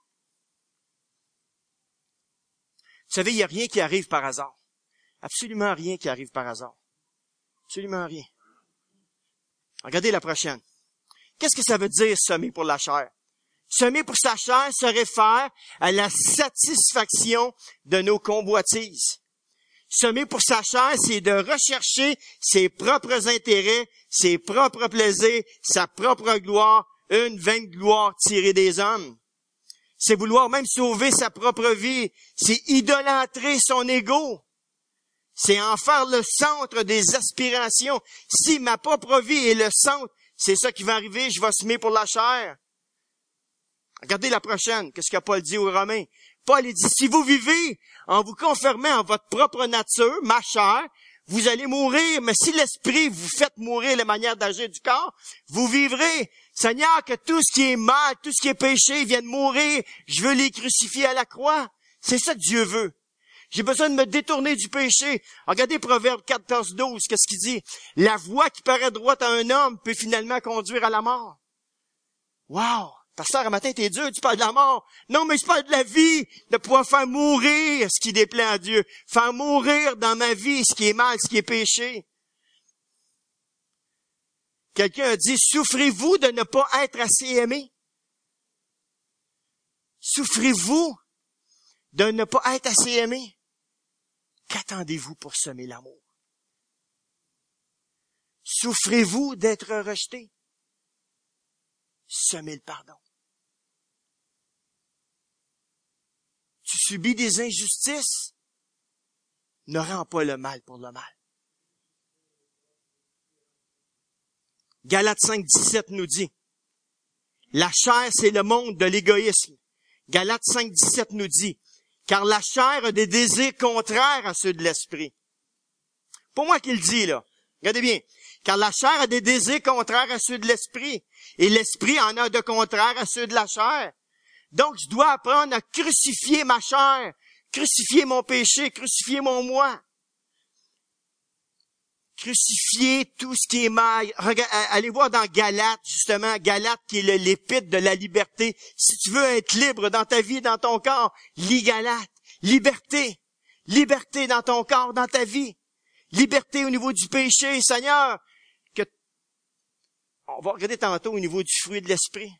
Vous savez, il n'y a rien qui arrive par hasard. Absolument rien qui arrive par hasard. Absolument rien. Regardez la prochaine. Qu'est-ce que ça veut dire semer pour la chair? Semer pour sa chair se réfère à la satisfaction de nos convoitises. Semer pour sa chair, c'est de rechercher ses propres intérêts, ses propres plaisirs, sa propre gloire, une vaine gloire tirée des hommes. C'est vouloir même sauver sa propre vie. C'est idolâtrer son ego. C'est en faire le centre des aspirations. Si ma propre vie est le centre, c'est ça qui va arriver, je vais semer pour la chair. Regardez la prochaine, qu'est-ce que Paul dit aux Romains? Paul il dit, si vous vivez en vous conformant en votre propre nature, ma chair, vous allez mourir, mais si l'esprit vous fait mourir la manière d'agir du corps, vous vivrez. Seigneur, que tout ce qui est mal, tout ce qui est péché vienne mourir, je veux les crucifier à la croix. C'est ça que Dieu veut. J'ai besoin de me détourner du péché. Regardez Proverbe quatorze douze, qu'est-ce qu'il dit? La voie qui paraît droite à un homme peut finalement conduire à la mort. Wow! Pasteur, un matin, t'es dur, tu parles de la mort. Non, mais je parle de la vie, de pouvoir faire mourir ce qui déplaît à Dieu. Faire mourir dans ma vie ce qui est mal, ce qui est péché. Quelqu'un a dit, souffrez-vous de ne pas être assez aimé? Souffrez-vous de ne pas être assez aimé? Qu'attendez-vous pour semer l'amour? Souffrez-vous d'être rejeté? Semez le pardon. Tu subis des injustices? Ne rends pas le mal pour le mal. Galates cinq, dix-sept nous dit, la chair, c'est le monde de l'égoïsme. Galates cinq, dix-sept nous dit, car la chair a des désirs contraires à ceux de l'esprit. Pour moi qu'il dit, là. Regardez bien. Car la chair a des désirs contraires à ceux de l'esprit. Et l'esprit en a de contraires à ceux de la chair. Donc, je dois apprendre à crucifier ma chair, crucifier mon péché, crucifier mon moi. Crucifier tout ce qui est mal. Regardez, allez voir dans Galates, justement, Galates qui est l'épître de la liberté. Si tu veux être libre dans ta vie, dans ton corps, lis Galates. Liberté. Liberté dans ton corps, dans ta vie. Liberté au niveau du péché, Seigneur. Que... On va regarder tantôt au niveau du fruit de l'esprit.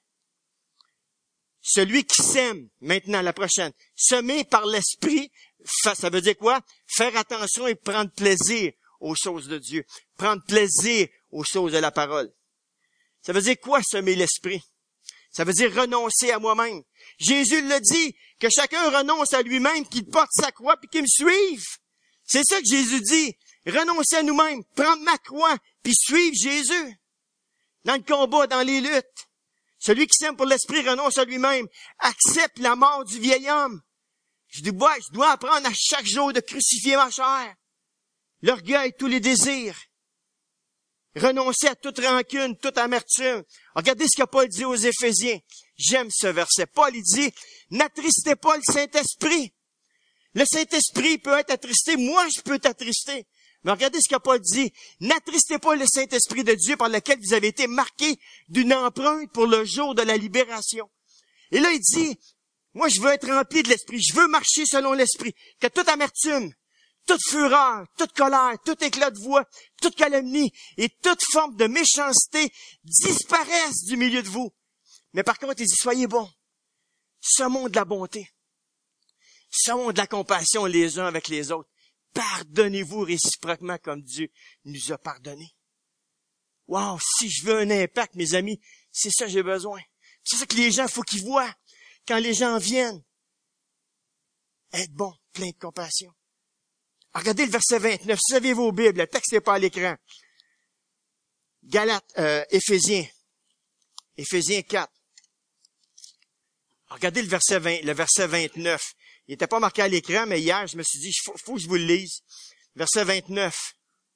Celui qui sème, maintenant, la prochaine, semer par l'esprit, ça veut dire quoi? Faire attention et prendre plaisir aux choses de Dieu. Prendre plaisir aux choses de la parole. Ça veut dire quoi, semer l'esprit? Ça veut dire renoncer à moi-même. Jésus le dit, que chacun renonce à lui-même, qu'il porte sa croix puis qu'il me suive. C'est ça que Jésus dit. Renoncer à nous-mêmes, prendre ma croix puis suivre Jésus. Dans le combat, dans les luttes. Celui qui s'aime pour l'esprit renonce à lui-même, accepte la mort du vieil homme. Je dois, je dois apprendre à chaque jour de crucifier ma chair. L'orgueil, tous les désirs. Renoncer à toute rancune, toute amertume. Regardez ce que Paul dit aux Éphésiens. J'aime ce verset. Paul, il dit, n'attristez pas le Saint-Esprit. Le Saint-Esprit peut être attristé. Moi, je peux t'attrister. Mais regardez ce que Paul dit. N'attristez pas le Saint-Esprit de Dieu par lequel vous avez été marqués d'une empreinte pour le jour de la libération. Et là, il dit, moi, je veux être rempli de l'Esprit. Je veux marcher selon l'Esprit. Que toute amertume, toute fureur, toute colère, tout éclat de voix, toute calomnie et toute forme de méchanceté disparaissent du milieu de vous. Mais par contre, il dit, soyez bons. Semons de la bonté. Semons de la compassion les uns avec les autres. Pardonnez-vous réciproquement comme Dieu nous a pardonné. Wow, si je veux un impact, mes amis, c'est ça que j'ai besoin. C'est ça que les gens, il faut qu'ils voient. Quand les gens viennent, être bon, plein de compassion. Regardez le verset vingt-neuf. Si vous avez vos Bibles, le texte n'est pas à l'écran. Galates, euh, Éphésiens. Éphésiens quatre. Regardez le verset vingt, le verset vingt-neuf. Il n'était pas marqué à l'écran, mais hier, je me suis dit, il faut, faut que je vous le lise. Verset vingt-neuf.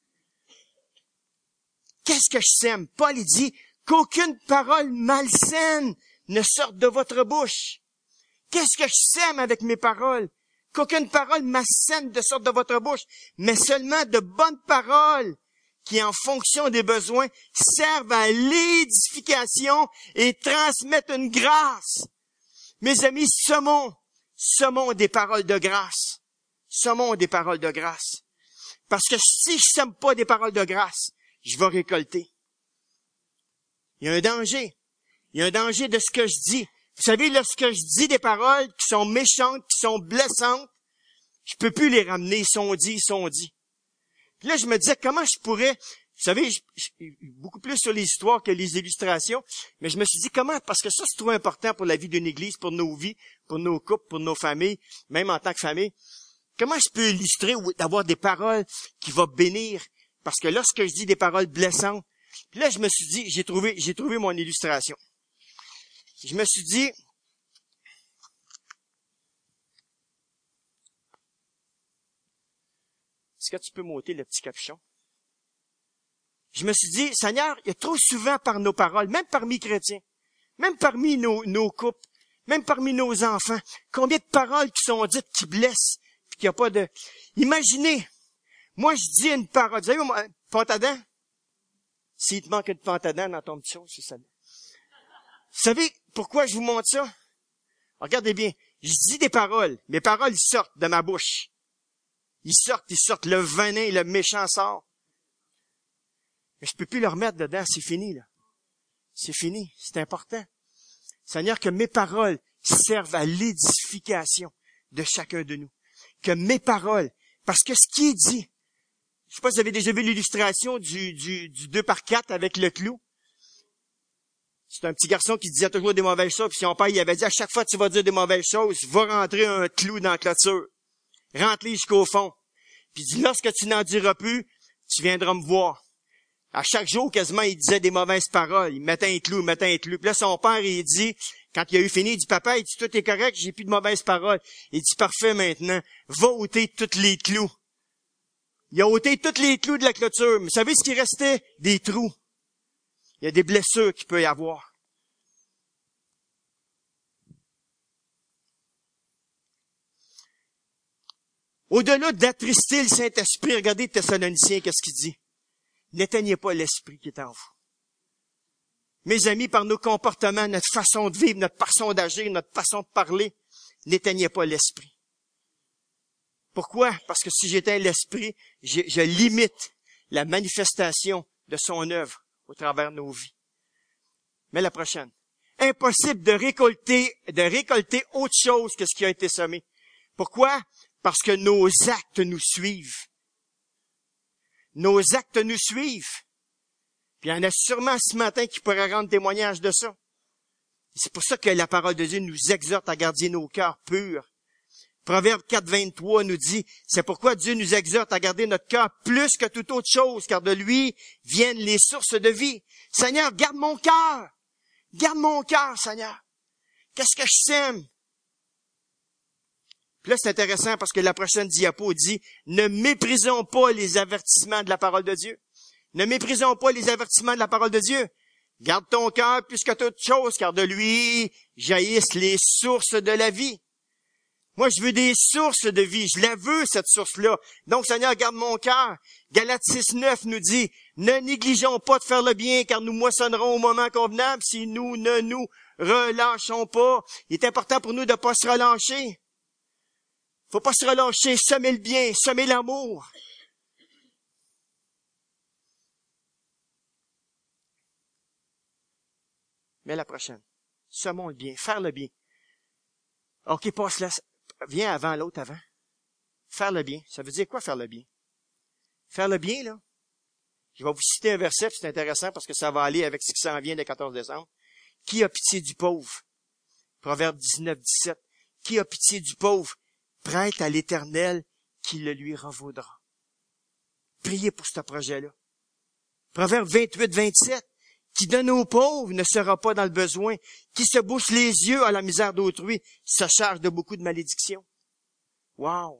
Qu'est-ce que je sème? Paul, il dit, qu'aucune parole malsaine ne sorte de votre bouche. Qu'est-ce que je sème avec mes paroles? Qu'aucune parole malsaine ne sorte de votre bouche, mais seulement de bonnes paroles qui, en fonction des besoins, servent à l'édification et transmettent une grâce. Mes amis, semons, semons des paroles de grâce. Semons des paroles de grâce. Parce que si je sème pas des paroles de grâce, je vais récolter. Il y a un danger. Il y a un danger de ce que je dis. Vous savez, lorsque je dis des paroles qui sont méchantes, qui sont blessantes, je peux plus les ramener. Ils sont dits, ils sont dits. Puis là, je me disais, comment je pourrais... Vous savez, je, je, beaucoup plus sur les histoires que les illustrations, mais je me suis dit, comment... Parce que ça, c'est trop important pour la vie d'une église, pour nos vies, pour nos couples, pour nos familles, même en tant que famille. Comment je peux illustrer ou d'avoir des paroles qui vont bénir? Parce que lorsque je dis des paroles blessantes, puis là, je me suis dit, j'ai trouvé, j'ai trouvé mon illustration. Je me suis dit, est-ce que tu peux m'ôter le petit capuchon? Je me suis dit, Seigneur, il y a trop souvent par nos paroles, même parmi chrétiens, même parmi nos, nos couples, même parmi nos enfants, combien de paroles qui sont dites qui blessent, puis qu'il n'y a pas de... Imaginez, moi je dis une parole, vous savez, un pâte à dents? S'il te manque une pâte à dents dans ton petit chose, c'est ça. Vous savez pourquoi je vous montre ça? Regardez bien, je dis des paroles, mes paroles ils sortent de ma bouche. Ils sortent, ils sortent, le venin, le méchant sort. Mais je peux plus le remettre dedans, c'est fini, là. C'est fini, c'est important. Seigneur, que mes paroles servent à l'édification de chacun de nous. Que mes paroles, parce que ce qui est dit, je sais pas si vous avez déjà vu l'illustration du, du, du deux par quatre avec le clou. C'est un petit garçon qui disait toujours des mauvaises choses, puis son père, il avait dit, à chaque fois que tu vas dire des mauvaises choses, va rentrer un clou dans la clôture. Rentre-les jusqu'au fond. Puis il dit, lorsque tu n'en diras plus, tu viendras me voir. À chaque jour, quasiment, il disait des mauvaises paroles. Il mettait un clou, il mettait un clou. Puis là, son père, il dit, quand il a eu fini, il dit, papa, il dit, tout est correct, j'ai plus de mauvaises paroles. Il dit, parfait maintenant, va ôter tous les clous. Il a ôté tous les clous de la clôture. Mais vous savez ce qui restait? Des trous. Il y a des blessures qu'il peut y avoir. Au-delà d'attrister le Saint-Esprit, regardez Thessaloniciens, qu'est-ce qu'il dit? N'éteignez pas l'Esprit qui est en vous. Mes amis, par nos comportements, notre façon de vivre, notre façon d'agir, notre façon de parler, n'éteignez pas l'Esprit. Pourquoi? Parce que si j'éteins l'Esprit, je, je limite la manifestation de son œuvre au travers de nos vies. Mais la prochaine. Impossible de récolter, de récolter autre chose que ce qui a été semé. Pourquoi? Parce que nos actes nous suivent. Nos actes nous suivent. Puis il y en a sûrement ce matin qui pourraient rendre témoignage de ça. C'est pour ça que la parole de Dieu nous exhorte à garder nos cœurs purs. Proverbe quatre, vingt-trois nous dit, c'est pourquoi Dieu nous exhorte à garder notre cœur plus que toute autre chose, car de lui viennent les sources de vie. Seigneur, garde mon cœur. Garde mon cœur, Seigneur. Qu'est-ce que je sème? Puis là, c'est intéressant parce que la prochaine diapo dit, ne méprisons pas les avertissements de la parole de Dieu. Ne méprisons pas les avertissements de la parole de Dieu. Garde ton cœur plus que toute chose, car de lui jaillissent les sources de la vie. Moi, je veux des sources de vie. Je la veux, cette source-là. Donc, Seigneur, garde mon cœur. Galates six, neuf nous dit, ne négligeons pas de faire le bien, car nous moissonnerons au moment convenable si nous ne nous relâchons pas. Il est important pour nous de ne pas se relâcher. Faut pas se relâcher, semer le bien, semer l'amour. Mais la prochaine, semons le bien, faire le bien. OK, passe là. Viens avant, l'autre avant. Faire le bien. Ça veut dire quoi, faire le bien? Faire le bien, là. Je vais vous citer un verset, c'est intéressant parce que ça va aller avec ce qui s'en vient le quatorze décembre. Qui a pitié du pauvre? Proverbe dix-neuf, dix-sept. Qui a pitié du pauvre? Prête à l'Éternel qui le lui revaudra. Priez pour ce projet-là. Proverbe vingt-huit, vingt-sept. Qui donne aux pauvres ne sera pas dans le besoin. Qui se bouche les yeux à la misère d'autrui se charge de beaucoup de malédictions. Wow!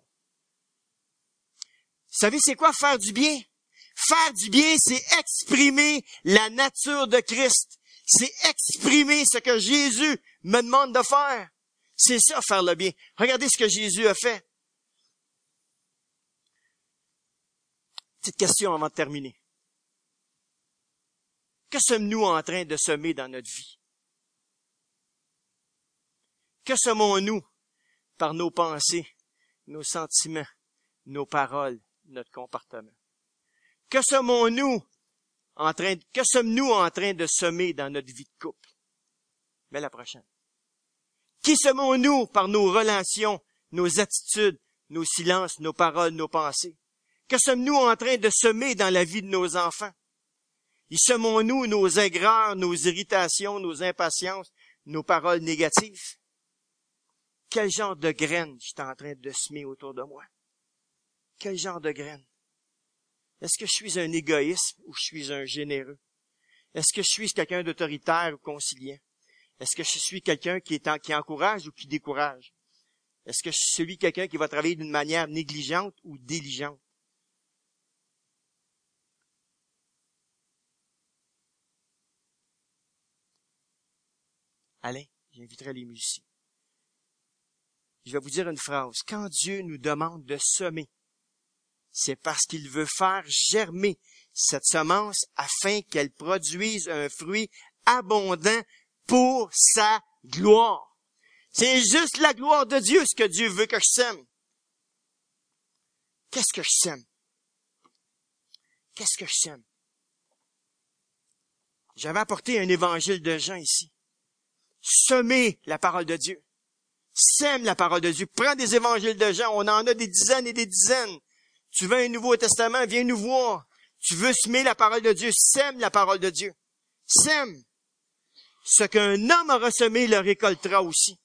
Vous savez, c'est quoi faire du bien? Faire du bien, c'est exprimer la nature de Christ. C'est exprimer ce que Jésus me demande de faire. C'est ça, faire le bien. Regardez ce que Jésus a fait. Petite question avant de terminer. Que sommes-nous en train de semer dans notre vie? Que semons-nous par nos pensées, nos sentiments, nos paroles, notre comportement? Que sommes-nous en train, que sommes-nous en train de semer dans notre vie de couple? Mais la prochaine. Qui sommes-nous par nos relations, nos attitudes, nos silences, nos paroles, nos pensées? Que sommes-nous en train de semer dans la vie de nos enfants? Y semons-nous nos aigreurs, nos irritations, nos impatiences, nos paroles négatives? Quel genre de graines je suis en train de semer autour de moi? Quel genre de graines? Est-ce que je suis un égoïste ou je suis un généreux? Est-ce que je suis quelqu'un d'autoritaire ou conciliant? Est-ce que je suis quelqu'un qui, est en, qui encourage ou qui décourage? Est-ce que je suis celui quelqu'un qui va travailler d'une manière négligente ou diligente? Alain, j'inviterai les musiciens. Je vais vous dire une phrase. Quand Dieu nous demande de semer, c'est parce qu'il veut faire germer cette semence afin qu'elle produise un fruit abondant pour sa gloire. C'est juste la gloire de Dieu, ce que Dieu veut que je sème. Qu'est-ce que je sème? Qu'est-ce que je sème? J'avais apporté un évangile de Jean ici. Semer la parole de Dieu. Sème la parole de Dieu. Prends des évangiles de Jean. On en a des dizaines et des dizaines. Tu veux un Nouveau Testament? Viens nous voir. Tu veux semer la parole de Dieu? Sème la parole de Dieu. Sème. Ce qu'un homme aura semé, le récoltera aussi.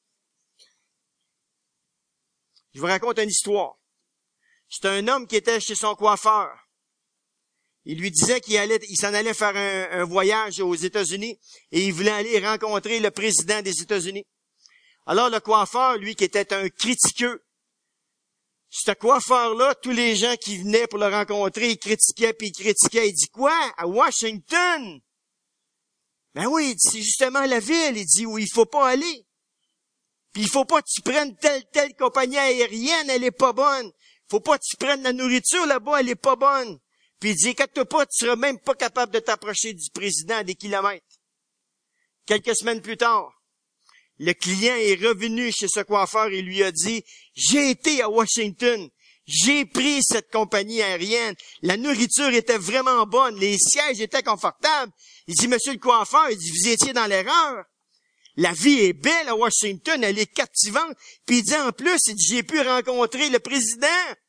Je vous raconte une histoire. C'est un homme qui était chez son coiffeur. Il lui disait qu'il allait, il s'en allait faire un, un voyage aux États-Unis et il voulait aller rencontrer le président des États-Unis. Alors le coiffeur, lui, qui était un critiqueux, ce coiffeur-là, tous les gens qui venaient pour le rencontrer, ils critiquaient, puis ils critiquaient. Il dit, quoi? À Washington? Ben oui, il dit, c'est justement la ville, il dit, où il faut pas aller. Puis il faut pas que tu prennes telle, telle compagnie aérienne, elle est pas bonne. Faut pas que tu prennes la nourriture là-bas, elle est pas bonne. Puis il dit, inquiète-toi pas, tu seras même pas capable de t'approcher du président à des kilomètres. Quelques semaines plus tard, le client est revenu chez ce coiffeur et lui a dit, j'ai été à Washington, j'ai pris cette compagnie aérienne, la nourriture était vraiment bonne, les sièges étaient confortables. Il dit, monsieur le coiffeur, il dit, vous étiez dans l'erreur. La vie est belle à Washington, elle est captivante. Puis il dit en plus, il dit, j'ai pu rencontrer le président.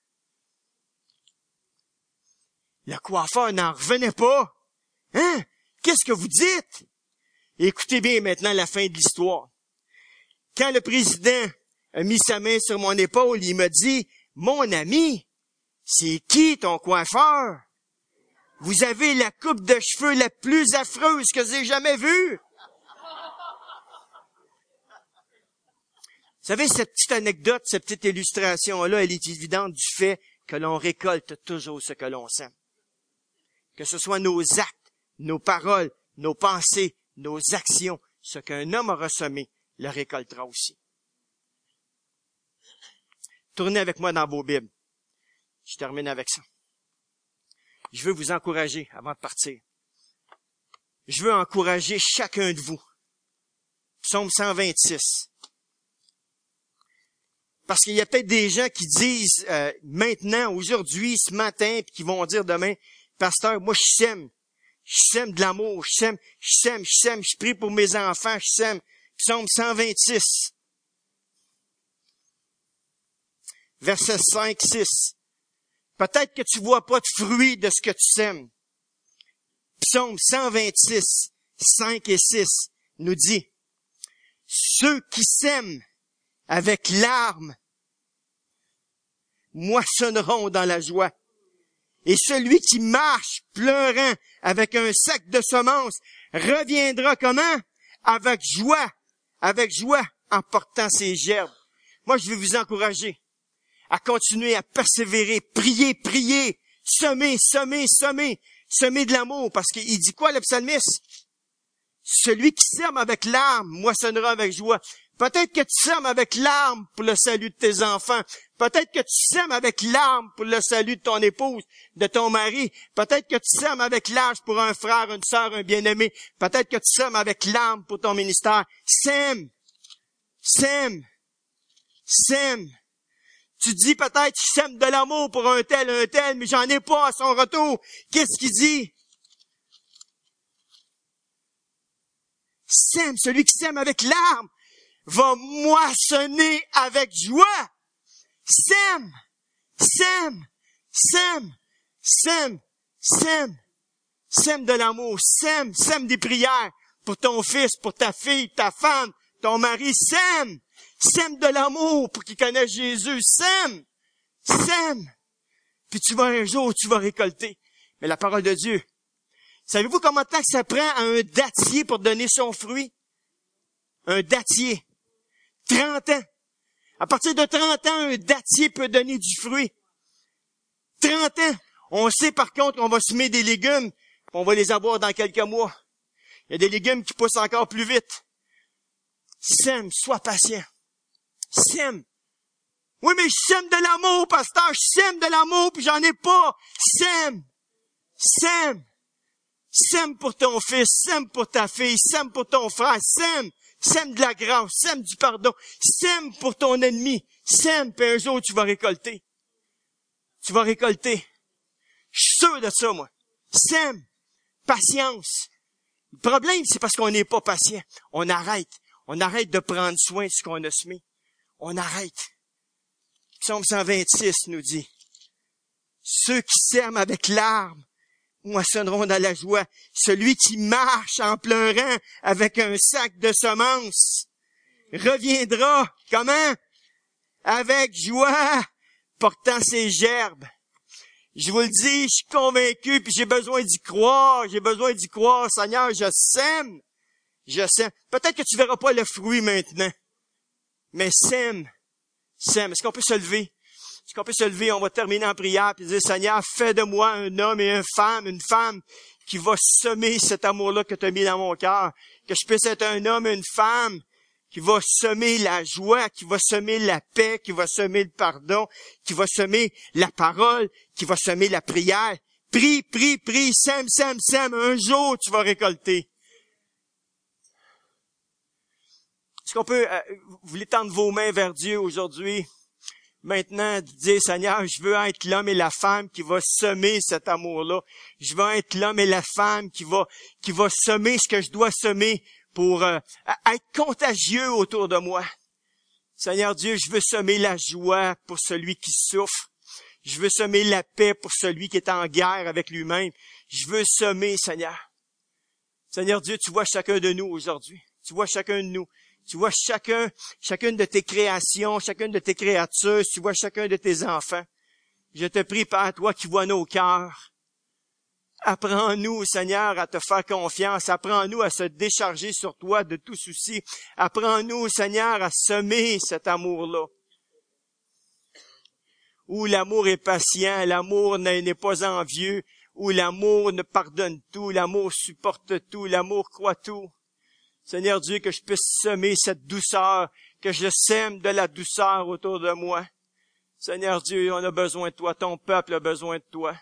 Le coiffeur n'en revenait pas. Hein? Qu'est-ce que vous dites? Écoutez bien maintenant la fin de l'histoire. Quand le président a mis sa main sur mon épaule, il m'a dit, mon ami, c'est qui ton coiffeur? Vous avez la coupe de cheveux la plus affreuse que j'ai jamais vue. Vous savez, cette petite anecdote, cette petite illustration-là, elle est évidente du fait que l'on récolte toujours ce que l'on sème. Que ce soit nos actes, nos paroles, nos pensées, nos actions, ce qu'un homme aura semé, le récoltera aussi. Tournez avec moi dans vos Bibles. Je termine avec ça. Je veux vous encourager avant de partir. Je veux encourager chacun de vous. Psaume cent vingt-six. Parce qu'il y a peut-être des gens qui disent euh, maintenant, aujourd'hui, ce matin, puis qui vont dire demain, pasteur, moi je sème. Je sème de l'amour, je sème, je sème, je sème, je prie pour mes enfants, je sème. Psaume cent vingt-six. Versets cinq, six. Peut-être que tu vois pas de fruit de ce que tu sèmes. Psaume cent vingt-six, cinq et six nous dit, ceux qui sèment avec larmes moissonneront dans la joie. Et celui qui marche pleurant avec un sac de semences reviendra comment? Avec joie, avec joie en portant ses gerbes. Moi, je vais vous encourager à continuer à persévérer, prier, prier, semer, semer, semer, semer de l'amour. Parce qu'il dit quoi le psalmiste? Celui qui sème avec larmes moissonnera avec joie. Peut-être que tu sèmes avec larmes pour le salut de tes enfants. Peut-être que tu sèmes avec larmes pour le salut de ton épouse, de ton mari. Peut-être que tu sèmes avec larmes pour un frère, une sœur, un bien-aimé. Peut-être que tu sèmes avec larmes pour ton ministère. Sème, sème, sème. Tu dis peut-être, je sème de l'amour pour un tel, un tel, mais j'en ai pas à son retour. Qu'est-ce qu'il dit? Sème, celui qui sème avec larmes va moissonner avec joie. Sème, sème, sème, sème, sème, sème de l'amour, sème, sème des prières pour ton fils, pour ta fille, ta femme, ton mari, sème, sème de l'amour pour qu'ils connaissent Jésus, sème, sème. Puis tu vas un jour, tu vas récolter. Mais la parole de Dieu, savez-vous combien de temps que ça prend à un dattier pour donner son fruit? Un dattier. trente ans. À partir de trente ans, un dattier peut donner du fruit. trente ans. On sait par contre qu'on va semer des légumes, on va les avoir dans quelques mois. Il y a des légumes qui poussent encore plus vite. Sème, sois patient. Sème. Oui, mais je sème de l'amour, pasteur, je sème de l'amour, puis j'en ai pas. Sème. Sème. Sème pour ton fils, sème pour ta fille, sème pour ton frère, sème. Sème de la grâce, sème du pardon, sème pour ton ennemi, sème, puis un jour tu vas récolter. Tu vas récolter. Je suis sûr de ça, moi. Sème, patience. Le problème, c'est parce qu'on n'est pas patient. On arrête. On arrête de prendre soin de ce qu'on a semé. on arrête. Psaume cent vingt-six nous dit, ceux qui sèment avec larmes moissonneront dans la joie. Celui qui marche en pleurant avec un sac de semences reviendra, comment? Avec joie, portant ses gerbes. Je vous le dis, je suis convaincu, puis j'ai besoin d'y croire, j'ai besoin d'y croire. Seigneur, je sème, je sème. Peut-être que tu verras pas le fruit maintenant, mais sème, sème. Est-ce qu'on peut se lever? Est-ce qu'on peut se lever? On va terminer en prière, puis dire, Seigneur, fais de moi un homme et une femme, une femme qui va semer cet amour-là que tu as mis dans mon cœur. Que je puisse être un homme et une femme qui va semer la joie, qui va semer la paix, qui va semer le pardon, qui va semer la parole, qui va semer la prière. Prie, prie, prie, sème, sème, sème. Un jour, tu vas récolter. Est-ce qu'on peut, euh, vous voulez tendre vos mains vers Dieu aujourd'hui? Maintenant, dire, Seigneur, je veux être l'homme et la femme qui va semer cet amour-là. Je veux être l'homme et la femme qui va, qui va semer ce que je dois semer pour euh, être contagieux autour de moi. Seigneur Dieu, je veux semer la joie pour celui qui souffre. Je veux semer la paix pour celui qui est en guerre avec lui-même. Je veux semer, Seigneur. Seigneur Dieu, tu vois chacun de nous aujourd'hui. Tu vois chacun de nous. Tu vois chacun, chacune de tes créations, chacune de tes créatures. Tu vois chacun de tes enfants. Je te prie, Père, toi qui vois nos cœurs. Apprends-nous, Seigneur, à te faire confiance. Apprends-nous à se décharger sur toi de tout souci. Apprends-nous, Seigneur, à semer cet amour-là. Où l'amour est patient, l'amour n'est pas envieux, où l'amour ne pardonne tout, l'amour supporte tout, l'amour croit tout. Seigneur Dieu, que je puisse semer cette douceur, que je sème de la douceur autour de moi. Seigneur Dieu, on a besoin de toi, ton peuple a besoin de toi.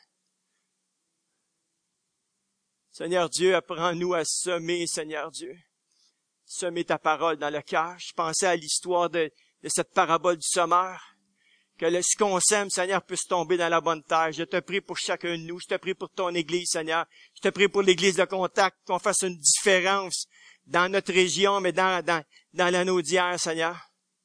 Seigneur Dieu, apprends-nous à semer, Seigneur Dieu. Semer ta parole dans le cœur. Je pensais à l'histoire de, de cette parabole du semeur. Que le, ce qu'on sème, Seigneur, puisse tomber dans la bonne terre. Je te prie pour chacun de nous. Je te prie pour ton Église, Seigneur. Je te prie pour l'Église de Contact, qu'on fasse une différence dans notre région, mais dans, dans, dans l'anneau d'hier, Seigneur.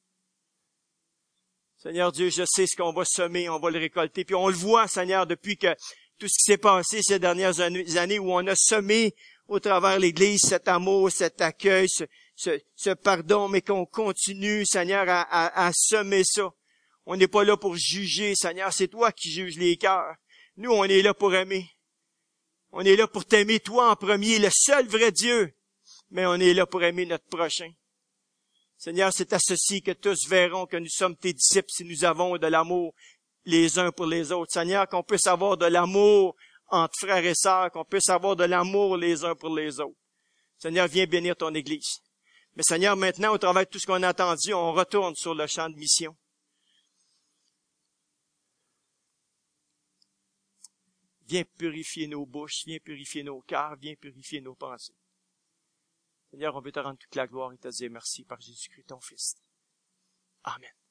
Seigneur Dieu, je sais ce qu'on va semer, on va le récolter. Puis on le voit, Seigneur, depuis que tout ce qui s'est passé ces dernières années où on a semé au travers l'Église cet amour, cet accueil, ce, ce, ce pardon, mais qu'on continue, Seigneur, à, à, à semer ça. On n'est pas là pour juger, Seigneur, c'est toi qui juges les cœurs. Nous, on est là pour aimer. On est là pour t'aimer, toi en premier, le seul vrai Dieu. Mais on est là pour aimer notre prochain. Seigneur, c'est à ceci que tous verront que nous sommes tes disciples si nous avons de l'amour les uns pour les autres. Seigneur, qu'on puisse avoir de l'amour entre frères et sœurs, qu'on puisse avoir de l'amour les uns pour les autres. Seigneur, viens bénir ton Église. Mais Seigneur, maintenant, au travers de tout ce qu'on a entendu, on retourne sur le champ de mission. Viens purifier nos bouches, viens purifier nos cœurs, viens purifier nos pensées. Seigneur, on veut te rendre toute la gloire et te dire merci par Jésus-Christ, ton Fils. Amen.